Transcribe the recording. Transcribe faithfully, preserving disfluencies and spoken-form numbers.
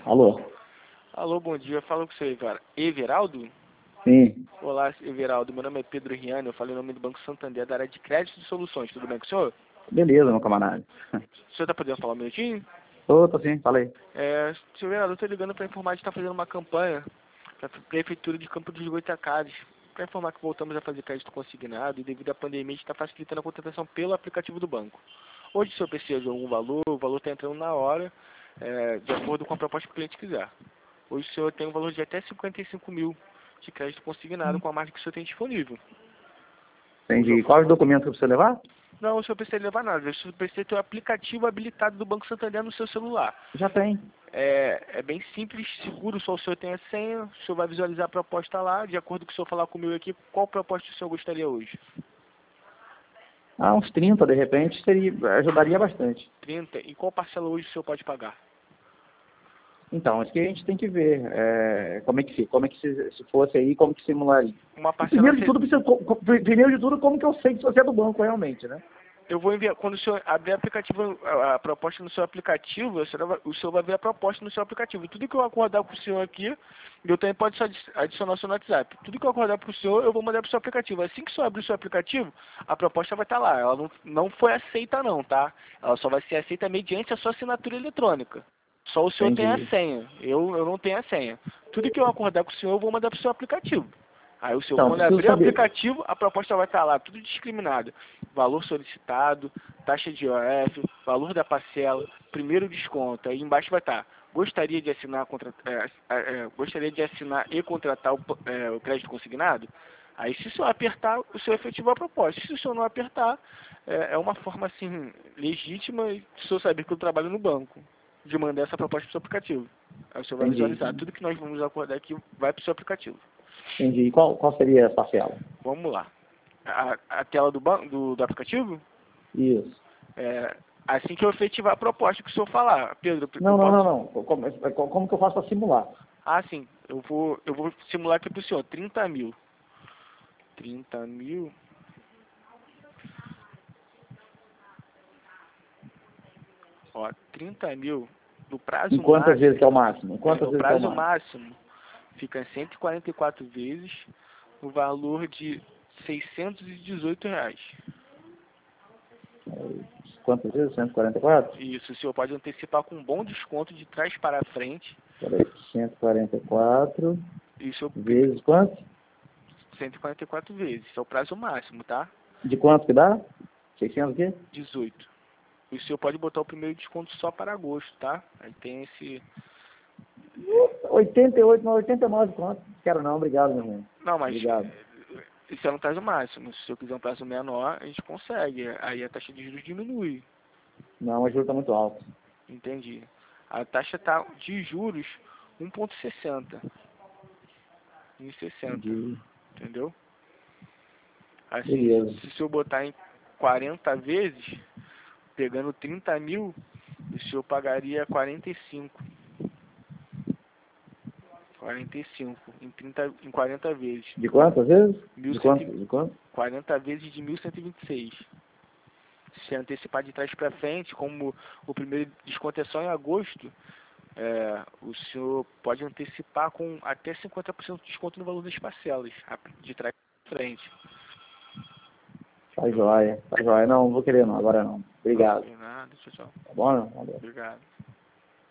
Alô? Alô, bom dia. Fala com você, cara. Everaldo? Sim, Olá, Everaldo. Meu nome é Pedro Riani. Eu falei o nome do Banco Santander, da área de crédito e soluções. Tudo bem com o senhor? beleza, meu camarada. O senhor tá podendo falar um minutinho? Tô, tô sim, falei. É, senhor Everaldo, eu tô ligando para informar que está fazendo uma campanha para a Prefeitura de Campo dos Goytacazes, para informar que voltamos a fazer crédito consignado e devido à pandemia a gente está facilitando a contratação pelo aplicativo do banco. Hoje o senhor precisa de algum valor, o valor está entrando na hora, é, de acordo com a proposta que o cliente quiser. Hoje o senhor tem um valor de até cinquenta e cinco mil de crédito consignado com a margem que o senhor tem disponível. O senhor... Entendi. Quais documentos que eu preciso levar? Não, o senhor precisa levar nada. O senhor precisa ter o aplicativo habilitado do Banco Santander no seu celular. Já tem. É, é bem simples, seguro, só o senhor tem a senha, o senhor vai visualizar a proposta lá, de acordo com o senhor falar comigo aqui, qual proposta o senhor gostaria hoje? Ah, uns trinta, de repente, seria, ajudaria bastante. trinta. E qual parcela hoje o senhor pode pagar? Então, acho que a gente tem que ver é, como é que se, como é que se, se fosse aí, como que simularia. Uma E parcela... primeiro de tudo, precisa, co- co- primeiro de tudo, como que eu sei que você é do banco realmente, né? Eu vou enviar, quando o senhor abrir a aplicativo, a, a proposta no seu aplicativo, o senhor, vai, o senhor vai ver a proposta no seu aplicativo. Tudo que eu acordar com o senhor aqui, eu também pode só adi- adicionar o seu no WhatsApp. Tudo que eu acordar para o senhor, eu vou mandar para o seu aplicativo. Assim que o senhor abrir o seu aplicativo, a proposta vai estar lá. Ela não, não foi aceita não, tá? Ela só vai ser aceita mediante a sua assinatura eletrônica. Só o senhor tem a Entendi. senha. Eu, eu não tenho a senha. Tudo que eu acordar com o senhor, eu vou mandar para o seu aplicativo. Aí o senhor, Então, quando preciso abrir o saber. aplicativo, a proposta vai estar lá, tudo discriminado. Valor solicitado, taxa de I O F, valor da parcela, primeiro desconto. Aí embaixo vai estar, gostaria de assinar, contra, é, é, gostaria de assinar e contratar o, é, o crédito consignado? Aí se o senhor apertar, o senhor efetiva a proposta. Se o senhor não apertar, é, é uma forma assim, legítima, e o senhor saber que eu trabalho no banco, de mandar essa proposta para o seu aplicativo. Aí o senhor vai Entendi. visualizar, tudo que nós vamos acordar aqui vai para o seu aplicativo. Entendi. E qual, qual seria a parcela? Vamos lá. A, a tela do, ban do, do aplicativo? Isso. É, assim que eu efetivar a proposta que o senhor falar. Pedro, eu Não, não, posso... não, não. Como, como que eu faço para simular? Ah, sim. Eu vou, eu vou simular aqui para o senhor. trinta mil. trinta mil. Ó, trinta mil. No Em prazo quantas vezes máximo. que é o máximo? Em É, quantas no vezes que é o prazo máximo? máximo. Fica cento e quarenta e quatro vezes. O valor de seiscentos e dezoito reais. Quantas vezes? cento e quarenta e quatro? Isso, o senhor pode antecipar com um bom desconto de trás para frente. Peraí, cento e quarenta e quatro E o senhor vezes quanto? cento e quarenta e quatro vezes. É o prazo máximo, tá? De quanto que dá? seiscentos o quê? dezoito. E o senhor pode botar o primeiro desconto só para agosto, tá? Aí tem esse... oitenta e oito, não, oitenta e nove quanto? Quero não, obrigado, meu irmão. Não, mas Obrigado. isso é no prazo máximo. Se o senhor quiser um prazo menor, a gente consegue. Aí a taxa de juros diminui. Não, a juro tá muito alto. Entendi. A taxa tá de juros um vírgula sessenta. um vírgula sessenta. De... Entendeu? Assim, Beleza. se o senhor botar em quarenta vezes, pegando trinta mil, o senhor pagaria quarenta e cinco. quarenta e cinco em, trinta, em quarenta vezes. De quantas vezes? De quanto? mil e cento, De quanto? quarenta vezes de mil cento e vinte e seis. Se antecipar de trás para frente, como o primeiro desconto é só em agosto, é, o senhor pode antecipar com até cinquenta por cento de desconto no valor das parcelas, de trás para frente. Tá joia, tá joia. Não, não vou querer não, agora não. Não, Obrigado. tem nada, tchau, tchau. Tá bom? Não? Valeu. Obrigado.